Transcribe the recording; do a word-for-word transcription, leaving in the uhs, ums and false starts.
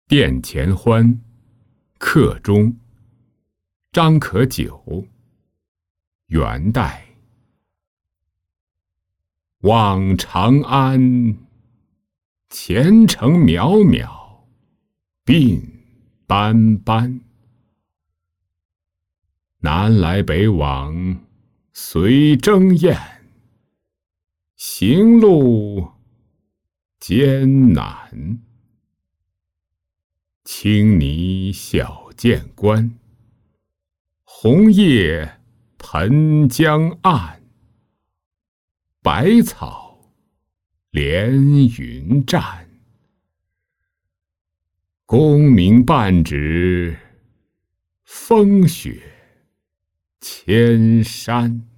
殿前欢，客中。张可久，元代。望长安，前程渺渺，鬓斑斑。南来北往随征雁，行路艰难。青泥小涧关，红叶盆江岸。百草连云战，功名半纸，风雪千山。